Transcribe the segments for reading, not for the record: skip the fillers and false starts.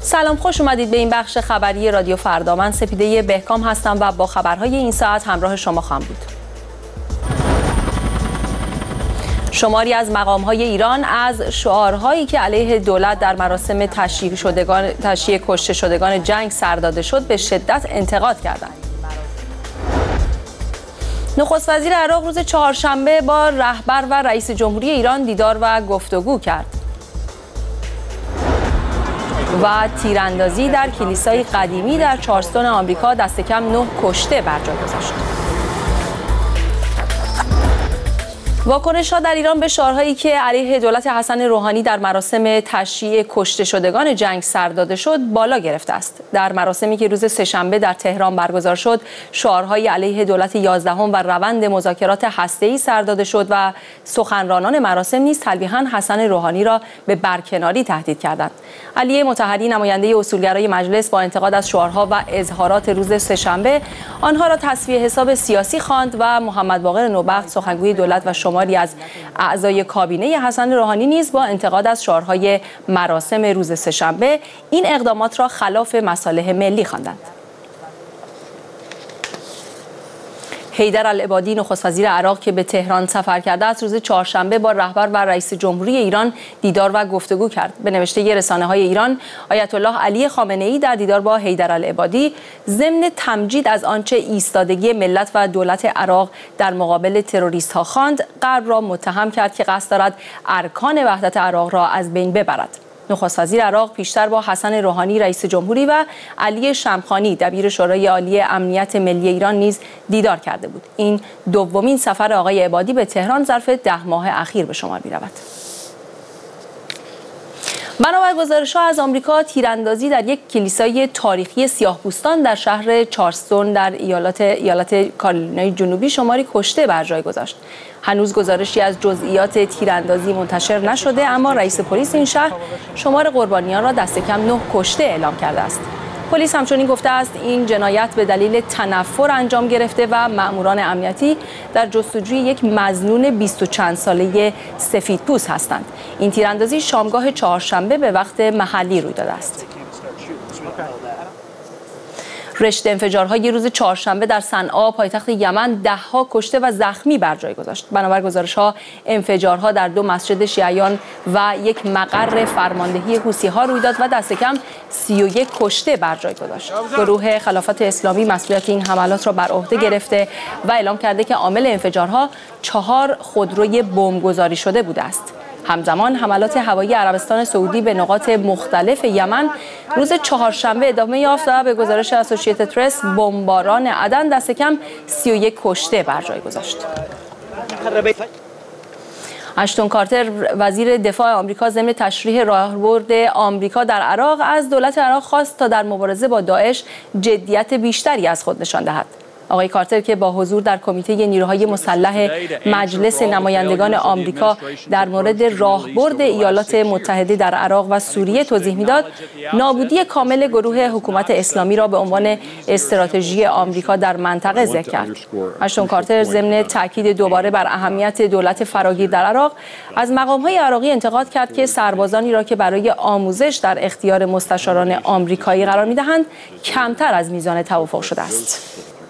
سلام، خوش اومدید به این بخش خبری رادیو فردا. من سپیده بهکام هستم و با خبرهای این ساعت همراه شما خواهم بود. شماری از مقام‌های ایران از شعارهایی که علیه دولت در مراسم تشییع کشته شدگان جنگ سر داده شد به شدت انتقاد کردند. نخست وزیر عراق روز چهارشنبه با رهبر و رئیس جمهوری ایران دیدار و گفتگو کرد. و تیراندازی در کلیسای قدیمی در چارلستون آمریکا دست کم 9 کشته بر جای گذاشت. واکنش‌ها در ایران به شعارهایی که علیه دولت حسن روحانی در مراسم تشییع کشته شدگان جنگ سر داده شد بالا گرفته است. در مراسمی که روز سه‌شنبه در تهران برگزار شد، شعارهای علیه دولت 11 و روند مذاکرات هسته‌ای سر داده شد و سخنرانان مراسم نیز تلویحاً حسن روحانی را به برکناری تهدید کردند. علی مطهری، نماینده اصولگرای مجلس، با انتقاد از شعارها و اظهارات روز سه‌شنبه آنها را تصفیه حساب سیاسی خواند و محمد باقر نوبخت، سخنگوی دولت و شماری از اعضای کابینه حسن روحانی نیز با انتقاد از شعارهای مراسم روز سه‌شنبه این اقدامات را خلاف مصالح ملی خواندند. حیدرالعبادی، نخست وزیر عراق که به تهران سفر کرده است، روز چهارشنبه با رهبر و رئیس جمهوری ایران دیدار و گفتگو کرد. به نوشته رسانه‌های ایران، آیت الله علی خامنه‌ای در دیدار با حیدرالعبادی ضمن تمجید از آنچه ایستادگی ملت و دولت عراق در مقابل تروریست‌ها خواند، غرب را متهم کرد که قصد دارد ارکان وحدت عراق را از بین ببرد. نخست وزیر عراق پیشتر با حسن روحانی رئیس جمهوری و علی شمخانی دبیر شورای عالی امنیت ملی ایران نیز دیدار کرده بود. این دومین سفر آقای عبادی به تهران ظرف 10 ماه اخیر به شمار می‌رود. بنابر گزارش‌ها از آمریکا، تیراندازی در یک کلیسای تاریخی سیاه‌پوستان در شهر چارلستون در ایالت کارولینای جنوبی شماری کشته بر جای گذاشت. هنوز گزارشی از جزئیات تیراندازی منتشر نشده، اما رئیس پلیس این شهر شمار قربانیان را دست کم 9 کشته اعلام کرده است. پلیس همچنین گفته است این جنایت به دلیل تنفر انجام گرفته و مأموران امنیتی در جستجوی یک مظنون 20 و چند ساله سفیدپوست هستند. این تیراندازی شامگاه چهارشنبه به وقت محلی روی داده است. رشته انفجارهای روز چهارشنبه در صنعا پایتخت یمن 10 کشته و زخمی بر جای گذاشت. بنابر گزارش‌ها انفجارها در 2 مسجد شیعیان و یک مقر فرماندهی حوثی‌ها روی داد و دست کم 31 کشته بر جای گذاشت. گروه خلافت اسلامی مسئولیت این حملات را بر عهده گرفته و اعلام کرده که عامل انفجارها 4 خودروی بمبگذاری شده بوده است. همزمان حملات هوایی عربستان سعودی به نقاط مختلف یمن روز چهارشنبه ادامه یافت و به گزارش اسوسییتد پرس بمباران عدن دست کم 31 کشته بر جای گذاشت. اشتون کارتر، وزیر دفاع آمریکا، ضمن تشریح راهبرد آمریکا در عراق از دولت عراق خواست تا در مبارزه با داعش جدیت بیشتری از خود نشان دهد. آقای کارتر که با حضور در کمیته نیروهای مسلح مجلس نمایندگان آمریکا در مورد راهبرد ایالات متحده در عراق و سوریه توضیح میداد، نابودی کامل گروه حکومت اسلامی را به عنوان استراتژی آمریکا در منطقه ذکر کرد. اشتون کارتر ضمن تاکید دوباره بر اهمیت دولت فراگیر در عراق از مقام‌های عراقی انتقاد کرد که سربازانی را که برای آموزش در اختیار مستشاران آمریکایی قرار می‌دهند کمتر از میزان توافق شده است.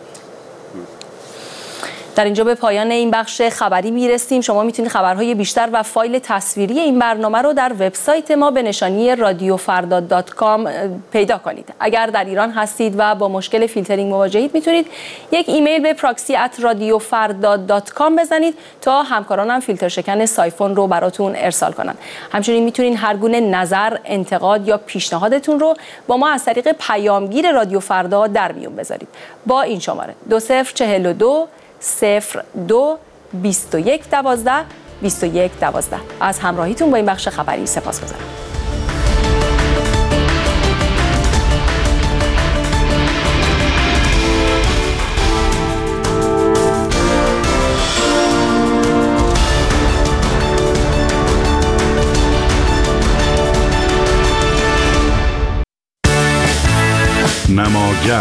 در اینجا به پایان این بخش خبری میرسیم. شما میتونید خبرهای بیشتر و فایل تصویری این برنامه رو در وبسایت ما به نشانی radiofarda.com پیدا کنید. اگر در ایران هستید و با مشکل فیلترینگ مواجهید، میتونید یک ایمیل به proxy@radiofarda.com بزنید تا همکارانم فیلتر شکن سایفون رو براتون ارسال کنن. همچنین میتونید هر گونه نظر، انتقاد یا پیشنهادتون رو با ما از طریق پیامگیر رادیو فردا در میون بذارید. با این شماره 2042 02 21 12 21 12. از همراهیتون با این بخش خبری سپاسگزارم. نماگر،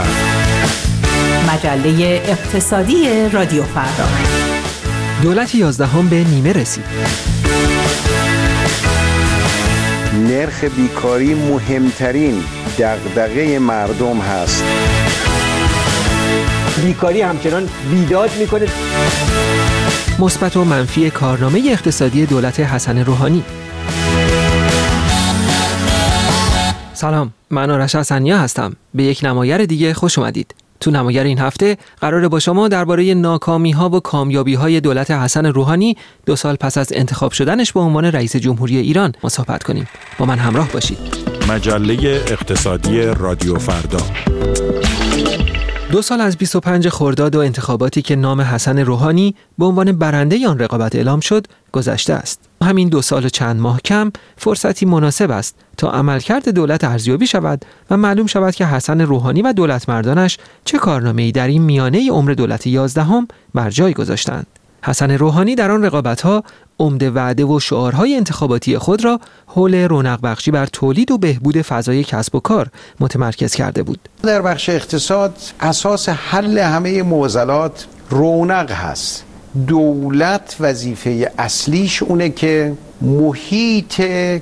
مجله اقتصادی رادیو فردا. دولت 11 به نیمه رسید. نرخ بیکاری مهمترین دغدغه مردم هست. بیکاری همچنان بیداد میکنه. مثبت و منفی کارنامه اقتصادی دولت حسن روحانی. سلام، من آرش حسنیا هستم. به یک نمایر دیگه خوش اومدید. تو نمایر این هفته قراره با شما درباره ناکامی‌ها و کامیابی‌های دولت حسن روحانی 2 سال پس از انتخاب شدنش به عنوان رئیس جمهوری ایران صحبت کنیم. با من همراه باشید. مجله اقتصادی رادیو فردا. 2 سال از 25 خرداد و انتخاباتی که نام حسن روحانی به عنوان برنده آن رقابت اعلام شد گذشته است. همین 2 سال و چند ماه کم فرصتی مناسب است تا عملکرد دولت ارزیابی شود و معلوم شود که حسن روحانی و دولت مردانش چه کارنامه‌ای در این میانه عمر دولت 11 بر جای گذاشتند. حسن روحانی در آن رقابت‌ها عمده وعده و شعارهای انتخاباتی خود را حول رونق بخشی بر تولید و بهبود فضای کسب و کار متمرکز کرده بود. در بخش اقتصاد اساس حل همه معضلات رونق هست. دولت وظیفه اصلیش اونه که محیط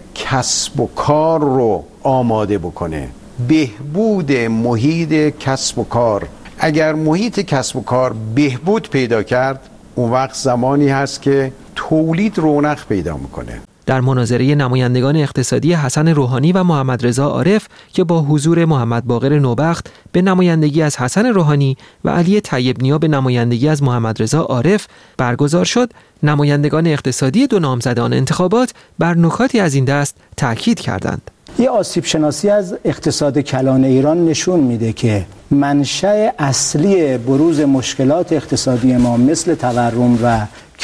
کسب و کار رو آماده بکنه. بهبود محیط کسب و کار. اگر محیط کسب و کار بهبود پیدا کرد، اون وقت زمانی هست که تولید رونق پیدا میکنه. در مناظره نمایندگان اقتصادی حسن روحانی و محمد رضا عارف که با حضور محمد باقر نوبخت به نمایندگی از حسن روحانی و علی طیب نیا به نمایندگی از محمد رضا عارف برگزار شد، نمایندگان اقتصادی 2 نامزدان انتخابات بر نکاتی از این دست تاکید کردند. یه آسیب شناسی از اقتصاد کلان ایران نشون میده که منشأ اصلی بروز مشکلات اقتصادی ما مثل تورم و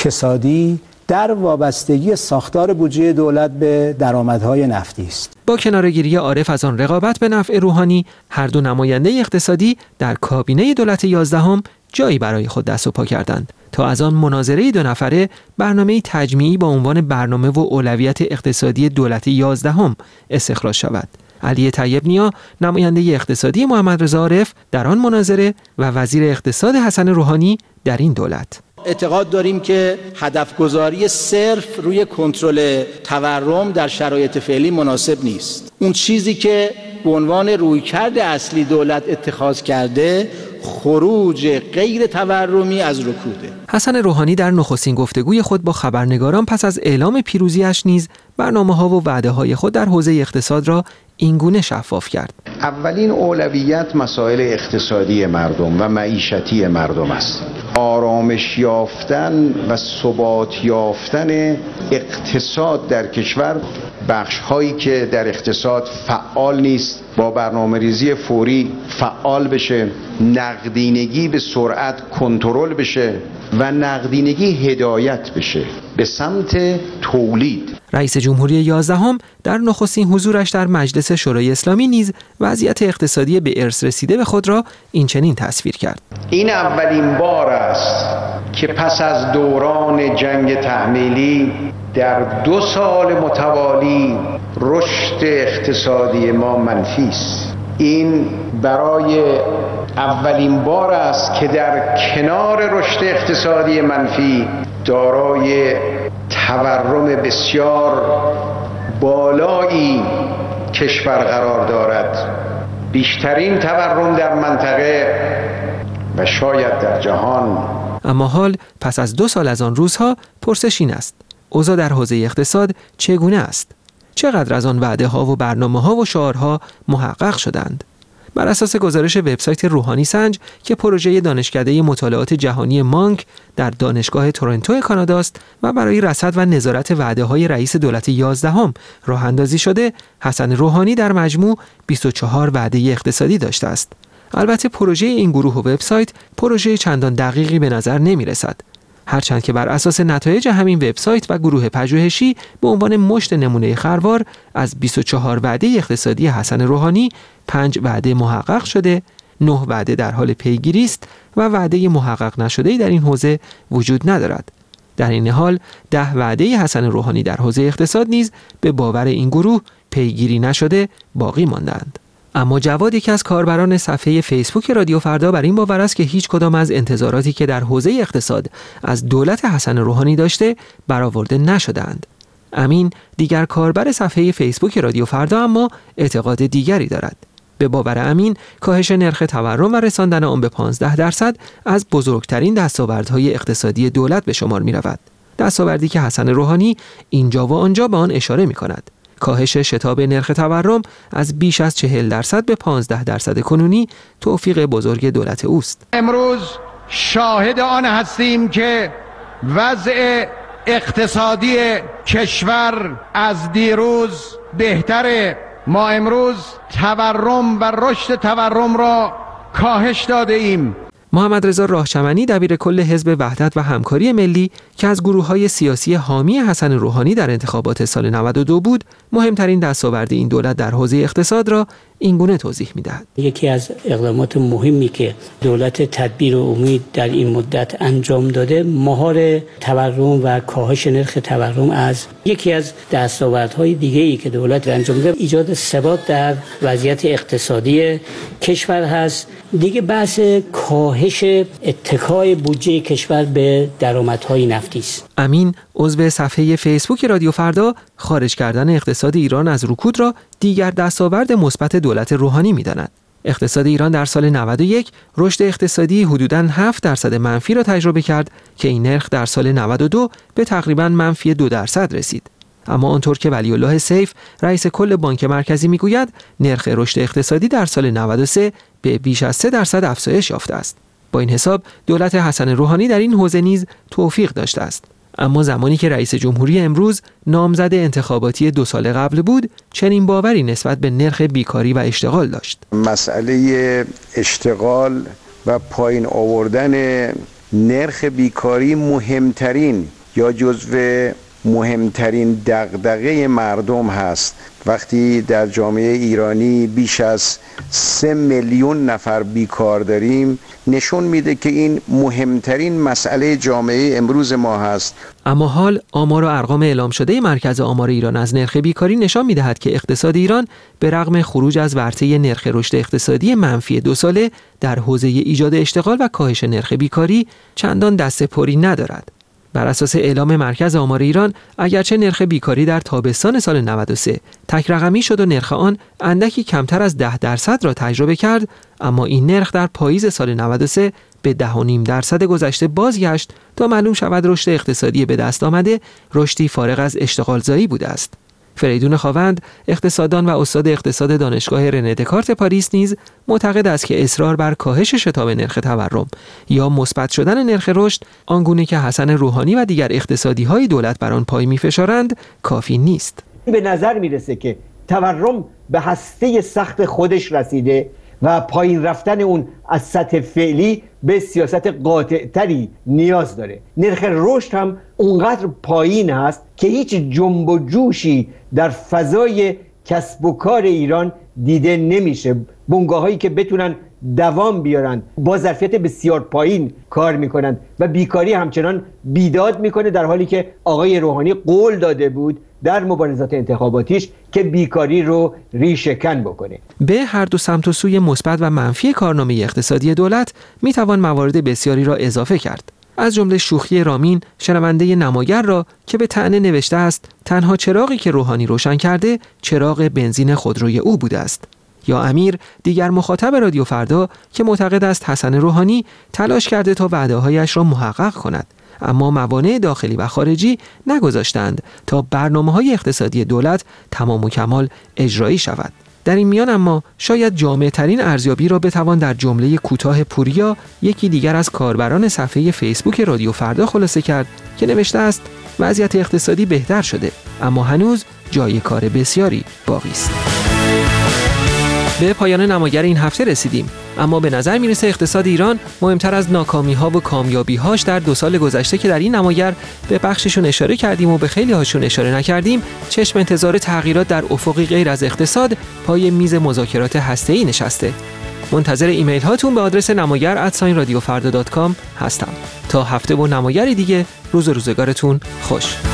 کسادی در وابستگی ساختار بودجه دولت به درآمدهای نفتی است. با کناره‌گیری عارف از آن رقابت به نفع روحانی، هر 2 نماینده اقتصادی در کابینه دولت 11 جایی برای خود دست و پا کردند تا از آن مناظره 2 نفره برنامه تجمیعی با عنوان برنامه و اولویت اقتصادی دولت 11 استخراج شود. علی طیب نیا نماینده اقتصادی محمد رضا عارف در آن مناظره و وزیر اقتصاد حسن روحانی در این دولت. اعتقاد داریم که هدف گذاری صرف روی کنترل تورم در شرایط فعلی مناسب نیست. اون چیزی که به عنوان رویکرد اصلی دولت اتخاذ کرده خروج غیر تورمی از رکوده. حسن روحانی در نخستین گفتگوی خود با خبرنگاران پس از اعلام پیروزیش نیز برنامه‌ها و وعده‌های خود در حوزه اقتصاد را اینگونه شفاف کرد. اولین اولویت مسائل اقتصادی مردم و معیشتی مردم است. آرامش یافتن و ثبات یافتن اقتصاد در کشور، بخش‌هایی که در اقتصاد فعال نیست با برنامه‌ریزی فوری فعال بشه، نقدینگی به سرعت کنترل بشه و نقدینگی هدایت بشه به سمت تولید. رئیس جمهوری 11 در نخستین حضورش در مجلس شورای اسلامی نیز وضعیت اقتصادی به ارث رسیده به خود را این چنین تصویر کرد. این اولین بار است که پس از دوران جنگ تحمیلی در 2 سال متوالی رشد اقتصادی ما منفی است. این برای اولین بار است که در کنار رشد اقتصادی منفی دارای تورم بسیار بالایی کشور قرار دارد. بیشترین تورم در منطقه و شاید در جهان. اما حال پس از 2 سال از آن روزها پرسش این است: اوضاع در حوزه اقتصاد چگونه است؟ چقدر از آن وعده‌ها و برنامه‌ها و شعارها محقق شدند؟ بر اساس گزارش وبسایت روحانی سنج که پروژه دانشکده مطالعات جهانی مانک در دانشگاه تورنتو کانادا است و برای رصد و نظارت وعده‌های رئیس دولت 11 راه اندازی شده، حسن روحانی در مجموع 24 وعده اقتصادی داشته است. البته پروژه این گروه و وبسایت پروژه چندان دقیقی به نظر نمی رسد. هرچند که بر اساس نتایج همین وبسایت و گروه پژوهشی به عنوان مشت نمونه خروار از 24 وعده اقتصادی حسن روحانی 5 وعده محقق شده، 9 وعده در حال پیگیری است و وعده محقق نشده‌ای در این حوزه وجود ندارد. در این حال 10 وعده حسن روحانی در حوزه اقتصاد نیز به باور این گروه پیگیری نشده باقی ماندند. اما جواد، یکی از کاربران صفحه فیسبوک رادیو فردا، بر این باور است که هیچ کدام از انتظاراتی که در حوزه اقتصاد از دولت حسن روحانی داشته برآورده نشدند. امین، دیگر کاربر صفحه فیسبوک رادیو فردا، اما اعتقاد دیگری دارد. به باور امین کاهش نرخ تورم و رساندن آن به 15% از بزرگترین دستاوردهای اقتصادی دولت به شمار می رود. دستاوردی که حسن روحانی اینجا و آنجا به آن اشاره می کند. کاهش شتاب نرخ تورم از بیش از 40% به 15% کنونی توفیق بزرگ دولت اوست. امروز شاهد آن هستیم که وضع اقتصادی کشور از دیروز بهتره. ما امروز تورم و رشد تورم را کاهش داده ایم. محمد رضا راهچمنی دبیر کل حزب وحدت و همکاری ملی که از گروه‌های سیاسی حامی حسن روحانی در انتخابات سال 92 بود، مهمترین دستاورد این دولت در حوزه اقتصاد را اینگونه توضیح می‌دهد. یکی از اقدامات مهمی که دولت تدبیر و امید در این مدت انجام داده، مهار تورم و کاهش نرخ تورم از یکی از دستاوردهای دیگه‌ای که دولت انجام داده، ایجاد ثبات در وضعیت اقتصادی کشور هست. دیگه بحث کاهش اتکای بودجه کشور به درآمدهای نفتی است. امین عضو صفحه فیسبوک رادیو فردا خارج کردن اقتصاد ایران از رکود را دیگر دستاورد مثبت دولت روحانی می‌داند. اقتصاد ایران در سال 91 رشد اقتصادی حدوداً 7% منفی را تجربه کرد که این نرخ در سال 92 به تقریباً منفی 2% رسید. اما آنطور که ولی الله سیف رئیس کل بانک مرکزی میگوید، نرخ رشد اقتصادی در سال 93 به بیش از 3% افزایش یافته است. با این حساب دولت حسن روحانی در این حوزه نیز توفیق داشته است. اما زمانی که رئیس جمهوری امروز نامزد انتخاباتی 2 سال قبل بود، چنین باوری نسبت به نرخ بیکاری و اشتغال داشت. مسئله اشتغال و پایین آوردن نرخ بیکاری مهمترین یا جزو مهمترین دغدغه مردم هست. وقتی در جامعه ایرانی بیش از 3 میلیون نفر بیکار داریم، نشون میده که این مهمترین مسئله جامعه امروز ما هست. اما حال آمار و ارقام اعلام شده مرکز آمار ایران از نرخ بیکاری نشان میدهد که اقتصاد ایران به رغم خروج از ورطه نرخ رشد اقتصادی منفی 2 ساله در حوزه ایجاد اشتغال و کاهش نرخ بیکاری چندان دست پری ندارد. بر اساس اعلام مرکز آمار ایران، اگرچه نرخ بیکاری در تابستان سال 93 تک رقمی شد و نرخ آن اندکی کمتر از 10% را تجربه کرد، اما این نرخ در پاییز سال 93 به 10.5% گذشته بازگشت تا معلوم شود رشد اقتصادی به دست آمده رشدی فارغ از اشتغالزایی بوده است. فریدون خاوند، اقتصاددان و استاد اقتصاد دانشگاه رنه دکارت پاریس نیز معتقد است که اصرار بر کاهش شتاب نرخ تورم یا مثبت شدن نرخ رشد آنگونه که حسن روحانی و دیگر اقتصادی‌های دولت بر آن پای می‌فشارند کافی نیست. به نظر میرسه که تورم به هسته سخت خودش رسیده و پایین رفتن اون از سطح فعلی به سیاست قاطع‌تری نیاز داره. نرخ رشد هم اونقدر پایین هست که هیچ جنب و جوشی در فضای کسب و کار ایران دیده نمیشه. بنگاهایی که بتونن دوام بیارن با ظرفیت بسیار پایین کار میکنن و بیکاری همچنان بیداد میکنه، در حالی که آقای روحانی قول داده بود در مبارزات انتخاباتیش که بیکاری رو ریشه‌کن بکنه. به هر دو سمت و سوی مثبت و منفی کارنامه اقتصادی دولت میتوان موارد بسیاری را اضافه کرد. از جمله شوخی رامین، شنونده نماگر را که به طعنه نوشته است تنها چراغی که روحانی روشن کرده چراغ بنزین خودروی او بوده است. یا امیر، دیگر مخاطب رادیو فردا که معتقد است حسن روحانی تلاش کرده تا وعده‌هایش را محقق کند، اما موانع داخلی و خارجی نگذاشتند تا برنامه‌های اقتصادی دولت تمام و کمال اجرایی شود. در این میان اما شاید جامع‌ترین ارزیابی را بتوان در جمله کوتاه پوریا، یکی دیگر از کاربران صفحه فیسبوک رادیو فردا خلاصه کرد که نوشته است وضعیت اقتصادی بهتر شده، اما هنوز جای کار بسیاری باقی است. به پایان نماگر این هفته رسیدیم، اما به نظر میرسه اقتصاد ایران مهمتر از ناکامی‌ها و کامیابی‌هاش در 2 سال گذشته که در این نماگر به بخششون اشاره کردیم و به خیلی هاشون اشاره نکردیم، چشم انتظار تغییرات در افقی غیر از اقتصاد پای میز مذاکرات هسته‌ای نشسته. منتظر ایمیل هاتون به آدرس namagar@radiofarda.com هستم. تا هفته و نماگری دیگه، روز و روزگارتون خوش.